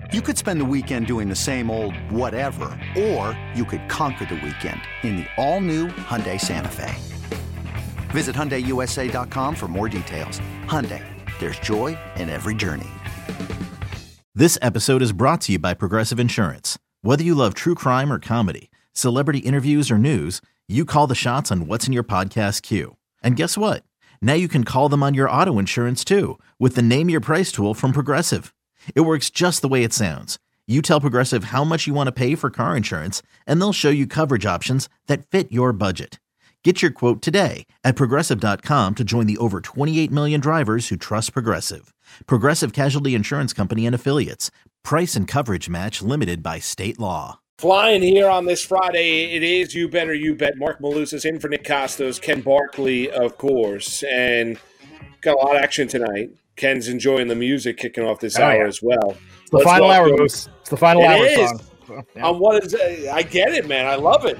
You could spend the weekend doing the same old whatever, or you could conquer the weekend in the all-new Hyundai Santa Fe. Visit HyundaiUSA.com for more details. Hyundai, there's joy in every journey. This episode is brought to you by Progressive Insurance. Whether you love true crime or comedy, celebrity interviews or news, you call the shots on what's in your podcast queue. And guess what? Now you can call them on your auto insurance too with the Name Your Price tool from Progressive. It works just the way it sounds. You tell Progressive how much you want to pay for car insurance, and they'll show you coverage options that fit your budget. Get your quote today at Progressive.com to join the over 28 million drivers who trust Progressive. Progressive Casualty Insurance Company and Affiliates. Price and coverage match limited by state law. Flying here on this Friday, it is You Bet or You Bet. Mark Malusis in for Nick Costos, Ken Barkley, of course, and got a lot of action tonight. Ken's enjoying the music kicking off this hour as well. It's the final hour, Moose. It's the final hour song. So, yeah. What is I get it, man. I love it.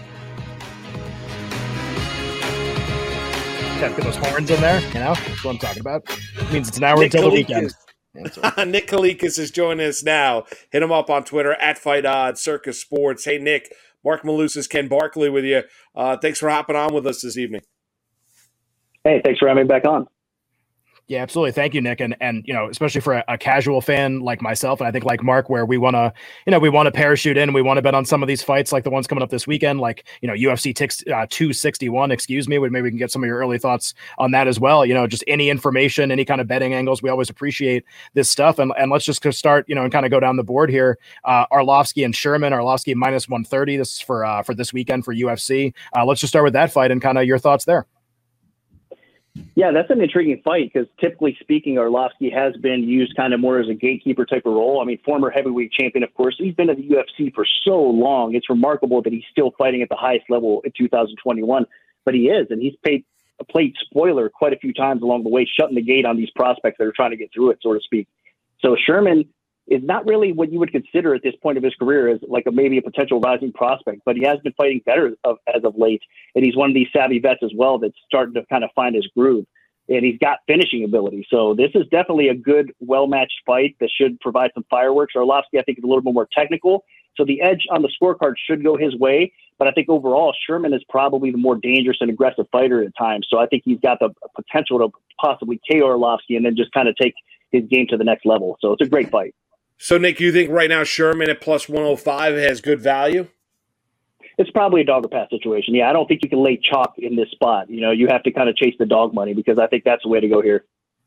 Got those horns in there, you know? That's what I'm talking about. It means it's an hour until the weekend. Nick Kalikas is joining us now. Hit him up on Twitter at Fight Odds, Circus Sports. Hey, Nick. Mark Malusis, Ken Barkley with you. Thanks for hopping on with us this evening. Hey, thanks for having me back on. Yeah, absolutely. Thank you, Nick. And you know, especially for a casual fan like myself, and I think like Mark, where we want to parachute in, and we want to bet on some of these fights like the ones coming up this weekend, like, you know, UFC 261, maybe we can get some of your early thoughts on that as well. You know, just any information, any kind of betting angles. We always appreciate this stuff. And let's just start, you know, and kind of go down the board here. Arlovsky and Sherman. Arlovsky minus 130. This is for this weekend for UFC. Let's just start with that fight and kind of your thoughts there. Yeah, that's an intriguing fight because typically speaking, Arlovsky has been used kind of more as a gatekeeper type of role. I mean, former heavyweight champion, of course. He's been in the UFC for so long. It's remarkable that he's still fighting at the highest level in 2021. But he is, and he's played spoiler quite a few times along the way, shutting the gate on these prospects that are trying to get through it, so to speak. So Sherman is not really what you would consider at this point of his career as like maybe a potential rising prospect, but he has been fighting better as of late. And he's one of these savvy vets as well that's starting to kind of find his groove. And he's got finishing ability. So this is definitely a good, well-matched fight that should provide some fireworks. Arlovsky, I think, is a little bit more technical. So the edge on the scorecard should go his way. But I think overall, Sherman is probably the more dangerous and aggressive fighter at times. So I think he's got the potential to possibly KO Arlovsky and then just kind of take his game to the next level. So it's a great fight. So, Nick, you think right now Sherman at plus 105 has good value? It's probably a dog or pass situation. Yeah, I don't think you can lay chalk in this spot. You know, you have to kind of chase the dog money because I think that's the way to go here.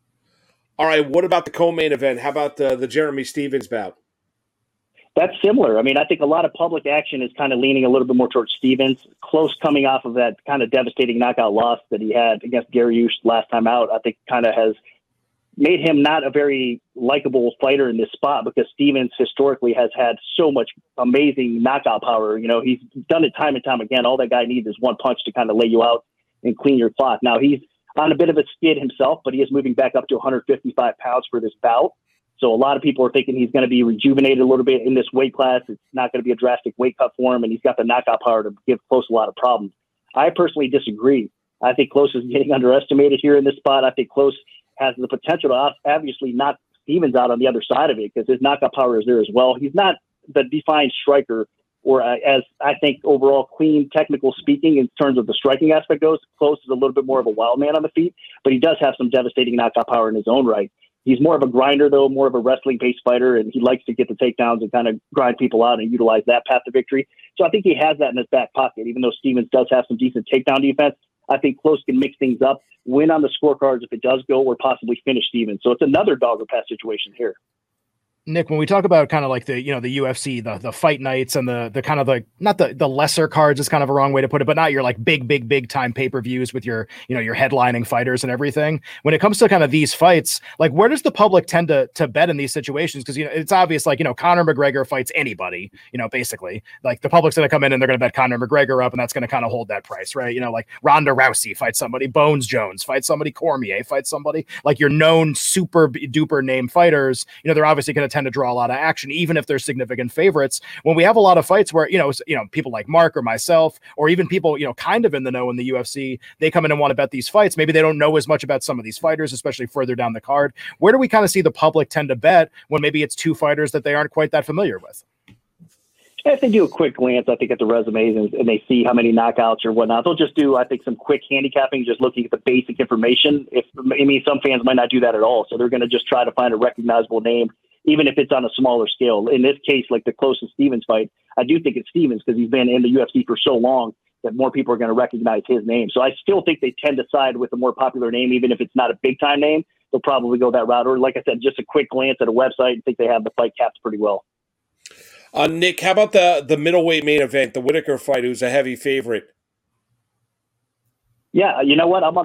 All right, what about the co-main event? How about the Jeremy Stephens bout? That's similar. I mean, I think a lot of public action is kind of leaning a little bit more towards Stephens. Close coming off of that kind of devastating knockout loss that he had against Gary Ush last time out, I think kind of has made him not a very likable fighter in this spot because Stephens historically has had so much amazing knockout power. You know, he's done it time and time again. All that guy needs is one punch to kind of lay you out and clean your clock. Now, he's on a bit of a skid himself, but he is moving back up to 155 pounds for this bout. So a lot of people are thinking he's going to be rejuvenated a little bit in this weight class. It's not going to be a drastic weight cut for him, and he's got the knockout power to give Close a lot of problems. I personally disagree. I think Close is getting underestimated here in this spot. I think Close has the potential to obviously knock Stephens out on the other side of it because his knockout power is there as well. He's not the defined striker or as I think overall clean, technical speaking in terms of the striking aspect goes. Close is a little bit more of a wild man on the feet, but he does have some devastating knockout power in his own right. He's more of a grinder, though, more of a wrestling-based fighter, and he likes to get the takedowns and kind of grind people out and utilize that path to victory. So I think he has that in his back pocket, even though Stephens does have some decent takedown defense. I think Close can mix things up, win on the scorecards if it does go, or possibly finish Stephens. So it's another dog or pass situation here. Nick, when we talk about kind of like the, you know, the UFC, the fight nights and the kind of like, not the lesser cards is kind of a wrong way to put it, but not your like big time pay-per-views with your, you know, your headlining fighters and everything. When it comes to kind of these fights, like where does the public tend to bet in these situations? Because, you know, it's obvious, like, you know, Conor McGregor fights anybody, you know, basically like the public's going to come in and they're going to bet Conor McGregor up and that's going to kind of hold that price, right? You know, like Ronda Rousey fights somebody, Bones Jones fights somebody, Cormier fights somebody, like your known super duper name fighters, you know, they're obviously going to tend to draw a lot of action, even if they're significant favorites. When we have a lot of fights where, people like Mark or myself, or even people, kind of in the know in the UFC, they come in and want to bet these fights. Maybe they don't know as much about some of these fighters, especially further down the card. Where do we kind of see the public tend to bet when maybe it's two fighters that they aren't quite that familiar with? If they do a quick glance, I think, at the resumes and they see how many knockouts or whatnot, they'll just do, I think, some quick handicapping, just looking at the basic information. Some fans might not do that at all. So they're going to just try to find a recognizable name, even if it's on a smaller scale. In this case, like the closest Stevens fight, I do think it's Stevens because he's been in the UFC for so long that more people are going to recognize his name. So I still think they tend to side with a more popular name, even if it's not a big time name. They'll probably go that route. Or like I said, just a quick glance at a website, I think they have the fight capped pretty well. Nick, how about the middleweight main event, the Whitaker fight, who's a heavy favorite? Yeah, you know what?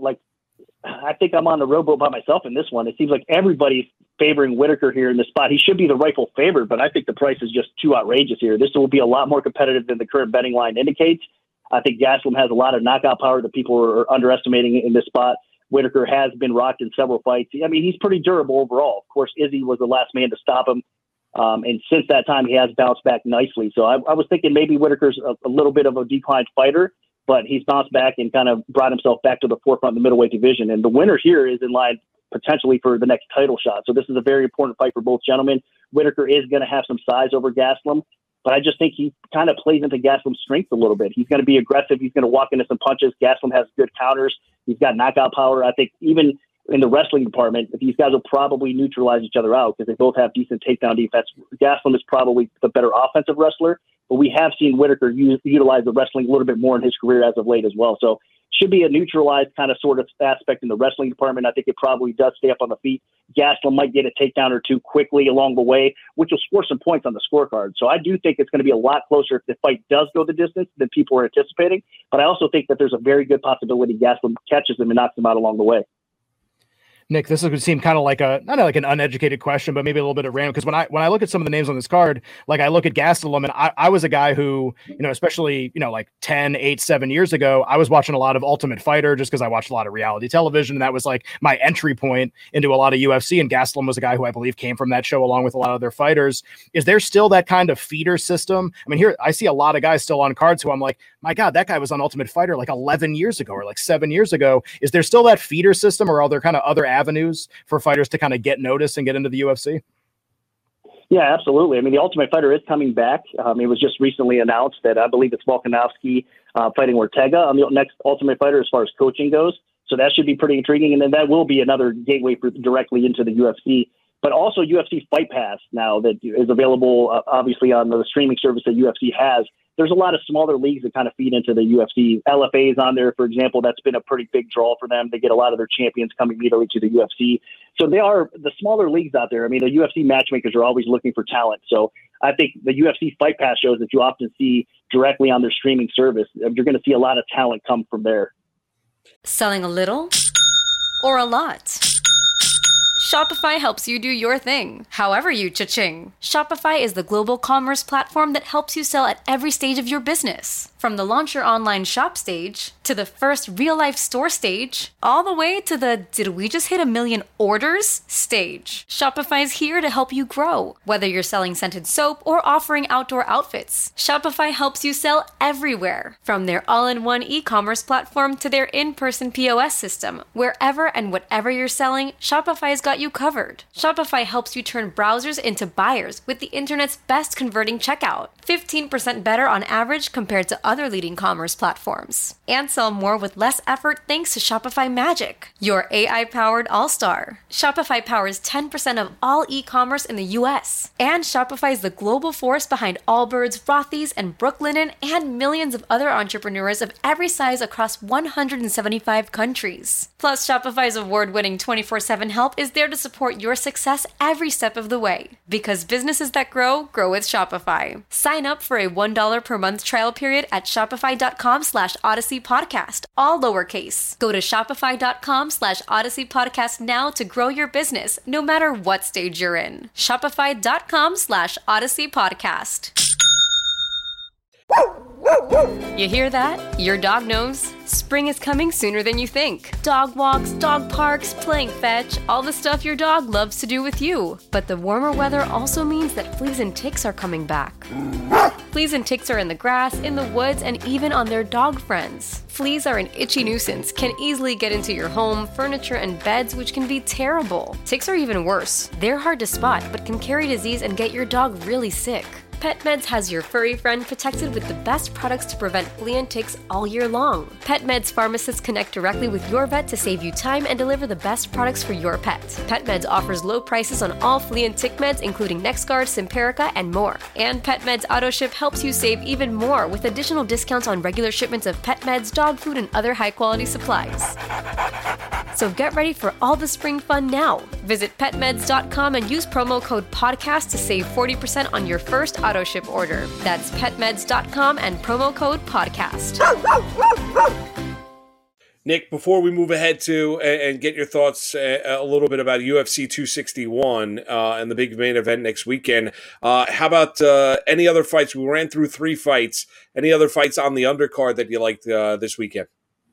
I think I'm on the rowboat by myself in this one. It seems like everybody's favoring Whitaker here in this spot. He should be the rightful favorite, but I think the price is just too outrageous here. This will be a lot more competitive than the current betting line indicates. I think Gastelum has a lot of knockout power that people are underestimating in this spot. Whitaker has been rocked in several fights. I mean, he's pretty durable overall. Of course, Izzy was the last man to stop him. And since that time, he has bounced back nicely. So I was thinking maybe Whitaker's a little bit of a declined fighter, but he's bounced back and kind of brought himself back to the forefront of the middleweight division. And the winner here is in line potentially for the next title shot. So this is a very important fight for both gentlemen. Whitaker is going to have some size over Gastelum, but I just think he kind of plays into Gastelum's strength a little bit. He's going to be aggressive. He's going to walk into some punches. Gastelum has good counters. He's got knockout power. I think even in the wrestling department, these guys will probably neutralize each other out because they both have decent takedown defense. Gastelum is probably the better offensive wrestler, but we have seen Whitaker utilize the wrestling a little bit more in his career as of late as well. So should be a neutralized kind of sort of aspect in the wrestling department. I think it probably does stay up on the feet. Gastelum might get a takedown or two quickly along the way, which will score some points on the scorecard. So I do think it's going to be a lot closer if the fight does go the distance than people are anticipating. But I also think that there's a very good possibility Gastelum catches him and knocks him out along the way. Nick, this would seem kind of like not like an uneducated question, but maybe a little bit of random. Because when I look at some of the names on this card, like I look at Gastelum, and I was a guy who, especially, like 10, 8, 7 years ago, I was watching a lot of Ultimate Fighter just because I watched a lot of reality television. And that was like my entry point into a lot of UFC. And Gastelum was a guy who I believe came from that show along with a lot of their fighters. Is there still that kind of feeder system? I mean, here I see a lot of guys still on cards who I'm like, my God, that guy was on Ultimate Fighter like 11 years ago or like 7 years ago. Is there still that feeder system, or are there kind of other avenues for fighters to kind of get noticed and get into the UFC? Yeah, absolutely. I mean, the Ultimate Fighter is coming back. It was just recently announced that I believe it's Volkanovski fighting Ortega on the next Ultimate Fighter as far as coaching goes. So that should be pretty intriguing. And then that will be another gateway directly into the UFC. But also UFC Fight Pass now that is available, obviously, on the streaming service that UFC has. There's a lot of smaller leagues that kind of feed into the UFC. LFA is on there, for example. That's been a pretty big draw for them. They get a lot of their champions coming immediately to the UFC. So they are the smaller leagues out there. I mean, the UFC matchmakers are always looking for talent. So I think the UFC Fight Pass shows that you often see directly on their streaming service, you're going to see a lot of talent come from there. Selling a little or a lot? Shopify helps you do your thing, however you cha-ching. Shopify is the global commerce platform that helps you sell at every stage of your business. From the launch your online shop stage, to the first real-life store stage, all the way to the did we just hit 1 million orders stage. Shopify's here to help you grow. Whether you're selling scented soap or offering outdoor outfits, Shopify helps you sell everywhere. From their all-in-one e-commerce platform to their in-person POS system, wherever and whatever you're selling, Shopify's got you covered. Shopify helps you turn browsers into buyers with the internet's best converting checkout. 15% better on average compared to other leading commerce platforms. And sell more with less effort thanks to Shopify Magic, your AI-powered all-star. Shopify powers 10% of all e-commerce in the US. And Shopify is the global force behind Allbirds, Rothy's, and Brooklinen, and millions of other entrepreneurs of every size across 175 countries. Plus, Shopify's award-winning 24/7 help is there to support your success every step of the way. Because businesses that grow, grow with Shopify. Sign up for a $1 per month trial period at shopify.com/Odyssey Podcast, all lowercase. Go to shopify.com/Odyssey Podcast now to grow your business, no matter what stage you're in. Shopify.com/Odyssey Podcast. You hear that? Your dog knows. Spring is coming sooner than you think. Dog walks, dog parks, playing fetch, all the stuff your dog loves to do with you. But the warmer weather also means that fleas and ticks are coming back. Fleas and ticks are in the grass, in the woods, and even on their dog friends. Fleas are an itchy nuisance, can easily get into your home, furniture, and beds, which can be terrible. Ticks are even worse. They're hard to spot, but can carry disease and get your dog really sick. PetMeds has your furry friend protected with the best products to prevent flea and ticks all year long. PetMeds pharmacists connect directly with your vet to save you time and deliver the best products for your pet. PetMeds offers low prices on all flea and tick meds, including NexGard, Simparica, and more. And PetMeds AutoShip helps you save even more with additional discounts on regular shipments of pet meds, dog food, and other high-quality supplies. So get ready for all the spring fun now. Visit petmeds.com and use promo code PODCAST to save 40% on your first AutoShip order. That's petmeds.com and promo code PODCAST. Nick, before we move ahead to and get your thoughts a little bit about UFC 261 and the big main event next weekend, how about any other fights? We ran through 3 fights. Any other fights on the undercard that you liked this weekend?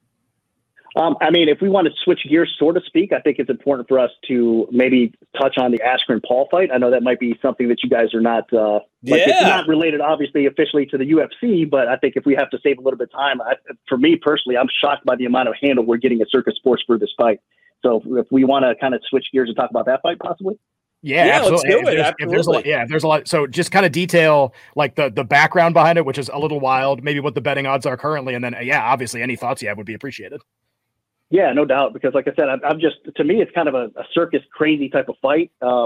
If we want to switch gears, so to speak, I think it's important for us to maybe touch on the Askren-Paul fight. I know that might be something that you guys are not, it's not related, obviously, officially to the UFC, but I think if we have to save a little bit of time, for me personally, I'm shocked by the amount of handle we're getting at Circus Sports for this fight. So if we want to kind of switch gears and talk about that fight, possibly. Yeah, absolutely. If there's a lot. So just kind of detail like the background behind it, which is a little wild, maybe what the betting odds are currently. And then, obviously any thoughts you have would be appreciated. Yeah, no doubt. Because like I said, to me, it's kind of a circus crazy type of fight.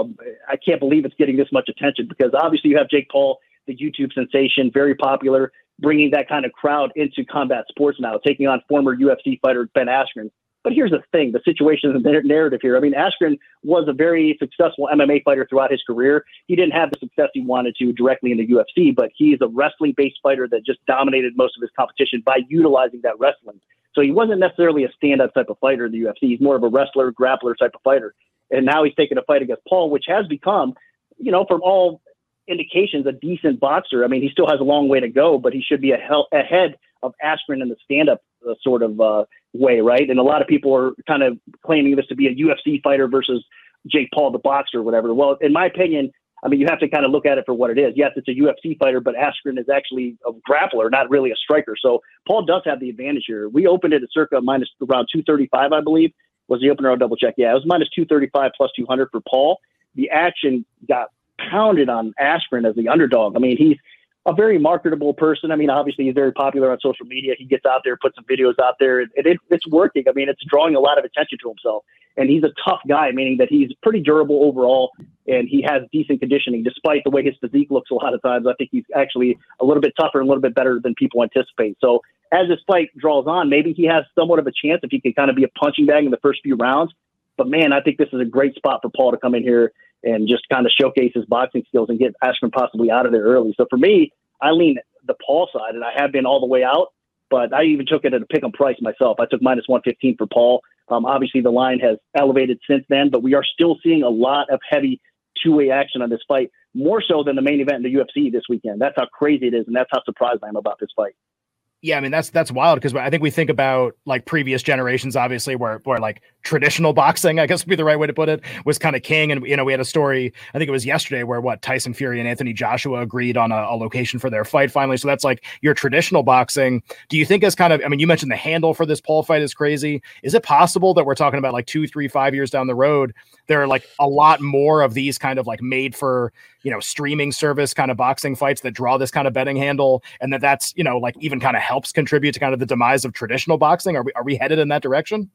I can't believe it's getting this much attention because obviously you have Jake Paul, the YouTube sensation, very popular, bringing that kind of crowd into combat sports now, taking on former UFC fighter Ben Askren. But here's the thing, the situation and the narrative here. I mean, Askren was a very successful MMA fighter throughout his career. He didn't have the success he wanted to directly in the UFC, but he's a wrestling-based fighter that just dominated most of his competition by utilizing that wrestling. So he wasn't necessarily a stand-up type of fighter in the UFC. He's more of a wrestler, grappler type of fighter. And now he's taking a fight against Paul, which has become, from all indications, a decent boxer. I mean, he still has a long way to go, but he should be ahead of Askren in the stand-up sort of way, right? And a lot of people are kind of claiming this to be a UFC fighter versus Jake Paul, the boxer or whatever. Well, in my opinion, you have to kind of look at it for what it is. Yes, it's a UFC fighter, but Askren is actually a grappler, not really a striker. So Paul does have the advantage here. We opened it at circa minus around 235, I believe, was the opener. I'll double check. Yeah, it was minus 235 plus 200 for Paul. The action got pounded on Askren as the underdog. I mean, he's a very marketable person. I mean, obviously he's very popular on social media. He gets out there, puts some videos out there, and it's working. I mean, it's drawing a lot of attention to himself. And he's a tough guy, meaning that he's pretty durable overall, and he has decent conditioning, despite the way his physique looks a lot of times. I think he's actually a little bit tougher and a little bit better than people anticipate. So as this fight draws on, maybe he has somewhat of a chance if he can kind of be a punching bag in the first few rounds. But, man, I think this is a great spot for Paul to come in here and just kind of showcase his boxing skills and get Askren possibly out of there early. So for me, I lean the Paul side, and I have been all the way out, but I even took it at a pick 'em price myself. I took minus 115 for Paul. Obviously, the line has elevated since then, but we are still seeing a lot of heavy two-way action on this fight, more so than the main event in the UFC this weekend. That's how crazy it is, and that's how surprised I am about this fight. Yeah, I mean, that's wild because I think we think about like previous generations, obviously, where like traditional boxing, I guess would be the right way to put it, was kind of king. And, we had a story, I think it was yesterday, where Tyson Fury and Anthony Joshua agreed on a location for their fight finally. So that's like your traditional boxing. Do you think as kind of, you mentioned the handle for this Paul fight is crazy. Is it possible that we're talking about like 2, 3, 5 years down the road, there are like a lot more of these kind of like made for, streaming service kind of boxing fights that draw this kind of betting handle, and that's, like even kind of helps contribute to kind of the demise of traditional boxing? Are we headed in that direction?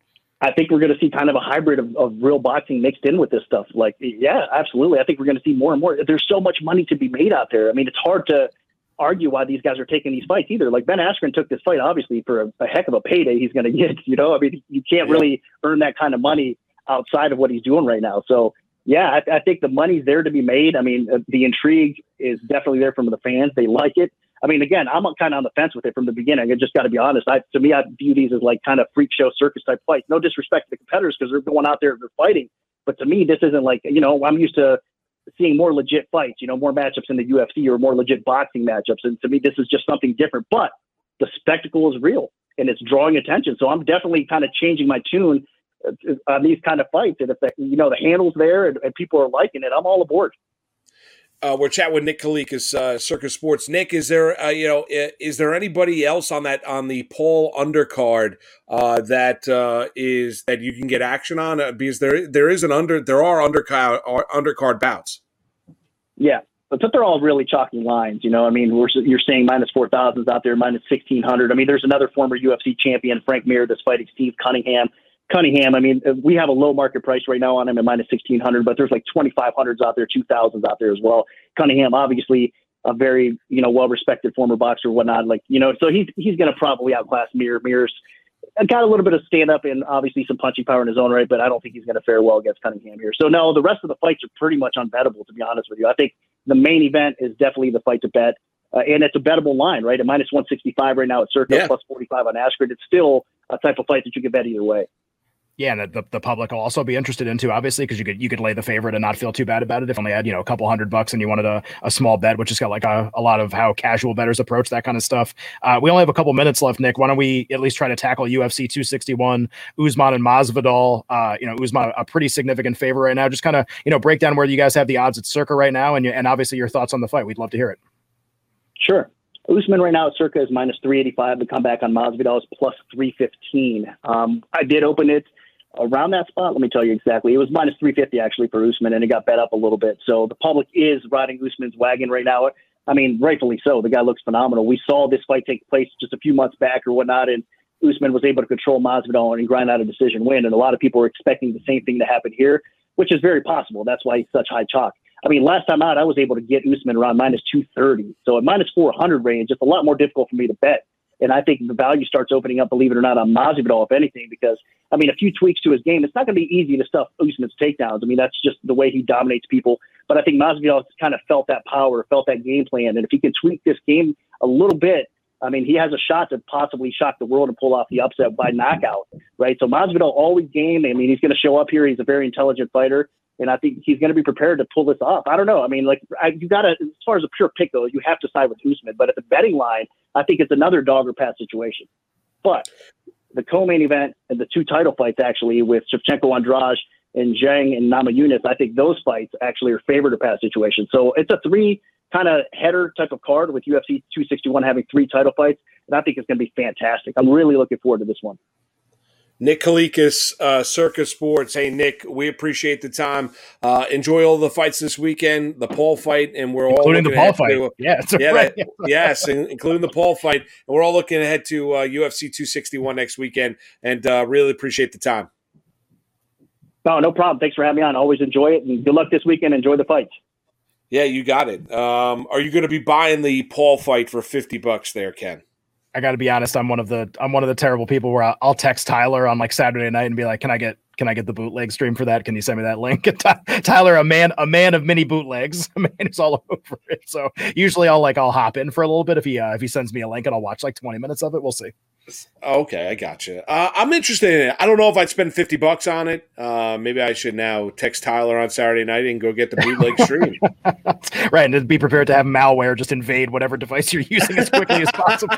I think we're going to see kind of a hybrid of real boxing mixed in with this stuff. Like, yeah, absolutely. I think we're going to see more and more. There's so much money to be made out there. I mean, it's hard to argue why these guys are taking these fights either. Like Ben Askren took this fight, obviously, for a heck of a payday he's going to get, you can't really earn that kind of money outside of what he's doing right now. So, yeah, I think the money's there to be made. I mean, the intrigue is definitely there from the fans. They like it. I mean, again, I'm kind of on the fence with it from the beginning. I just got to be honest. To me, I view these as like kind of freak show circus type fights. No disrespect to the competitors because they're going out there, they're fighting. But to me, this isn't like, I'm used to seeing more legit fights, more matchups in the UFC or more legit boxing matchups. And to me, this is just something different. But the spectacle is real and it's drawing attention. So I'm definitely kind of changing my tune on these kind of fights. And if the handle's there and people are liking it, I'm all aboard. We're chatting with Nick Kalikas, Circus Sports. Nick, is there is there anybody else on the Paul undercard that you can get action on? Because there are undercard bouts. Yeah, but they're all really chalky lines. You're saying minus 4,000s out there, minus 1,600. I mean, there's another former UFC champion, Frank Mir, that's fighting Steve Cunningham. We have a low market price right now on him at minus 1,600, but there's like 2,500s out there, 2,000s out there as well. Cunningham, obviously a very, well-respected former boxer, whatnot. So he's going to probably outclass Mir. Mir's got a little bit of stand-up and obviously some punching power in his own right, but I don't think he's going to fare well against Cunningham here. So no, the rest of the fights are pretty much unbettable, to be honest with you. I think the main event is definitely the fight to bet. And it's a bettable line, right? At minus 165 right now at Circa, plus 45 on Askren. It's still a type of fight that you can bet either way. Yeah, and the public will also be interested in too, obviously, because you could lay the favorite and not feel too bad about it if you only had a couple $100 and you wanted a small bet, which has got like a lot of how casual bettors approach that kind of stuff. We only have a couple minutes left, Nick. Why don't we at least try to tackle UFC 261, Usman and Masvidal? Usman a pretty significant favor right now. Just kind of break down where you guys have the odds at Circa right now, and obviously your thoughts on the fight. We'd love to hear it. Sure. Usman right now at Circa is minus 385. The comeback on Masvidal is plus 315. I did open it around that spot. Let me tell you exactly. It was minus 350 actually for Usman, and it got bet up a little bit. So the public is riding Usman's wagon right now. I mean, rightfully so. The guy looks phenomenal. We saw this fight take place just a few months back or whatnot, and Usman was able to control Masvidal and grind out a decision win. And a lot of people were expecting the same thing to happen here, which is very possible. That's why he's such high chalk. I mean, last time out, I was able to get Usman around minus 230. So at minus 400 range, it's a lot more difficult for me to bet. And I think the value starts opening up, believe it or not, on Masvidal, if anything, because, I mean, a few tweaks to his game, it's not going to be easy to stuff Usman's takedowns. I mean, that's just the way he dominates people. But I think Masvidal kind of felt that power, felt that game plan. And if he can tweak this game a little bit, I mean, he has a shot to possibly shock the world and pull off the upset by knockout, right? So Masvidal always game. I mean, he's going to show up here. He's a very intelligent fighter. And I think he's going to be prepared to pull this off. I don't know. I mean, you got to, as far as a pure pick goes, you have to side with Usman. But at the betting line, I think it's another dog or pass situation. But the co-main event and the two title fights, actually, with Shevchenko Andrade and Zhang and Namajunas, I think those fights actually are favorite or pass situations. So it's a three kind of header type of card with UFC 261 having three title fights. And I think it's going to be fantastic. I'm really looking forward to this one. Nick Kalikas, Circus Sports. Hey, Nick, we appreciate the time. Enjoy all the fights this weekend, the Paul fight, and we're including all the Paul fight. Yes, including the Paul fight. And we're all looking ahead to UFC 261 next weekend, and really appreciate the time. No problem. Thanks for having me on. Always enjoy it, and good luck this weekend. Enjoy the fights. Yeah, you got it. Are you going to be buying the Paul fight for $50 there, Ken? I got to be honest. I'm one of the terrible people where I'll text Tyler on like Saturday night and be like, "Can I get the bootleg stream for that? Can you send me that link?" Tyler, a man of many bootlegs, a man who's all over it. So usually I'll hop in for a little bit if he sends me a link and I'll watch like 20 minutes of it. We'll see. Okay, I gotcha. I'm interested in it. I don't know if I'd spend $50 on it. Maybe I should now text Tyler on Saturday night and go get the bootleg stream. Right, and be prepared to have malware just invade whatever device you're using as quickly as possible.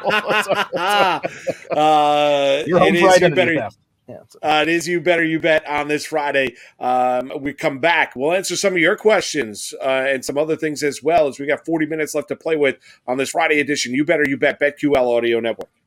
You're home Friday. It is You Better You Bet on this Friday. We come back. We'll answer some of your questions and some other things as well, as we got 40 minutes left to play with on this Friday edition. You Better You Bet, BetQL Audio Network.